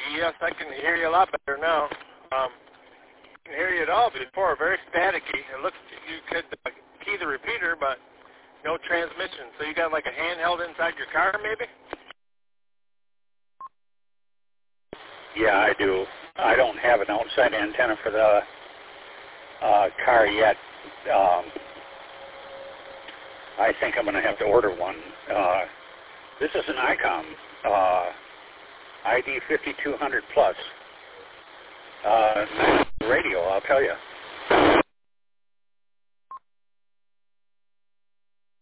Yes, I can hear you a lot better now. I can hear you at all before, very staticky. It looks you could key the repeater, but no transmission. So you got like a handheld inside your car, maybe? Yeah, I do. I don't have an outside antenna for the car yet. I think I'm going to have to order one. This is an ICOM ID 5200 Plus. Radio, I'll tell you.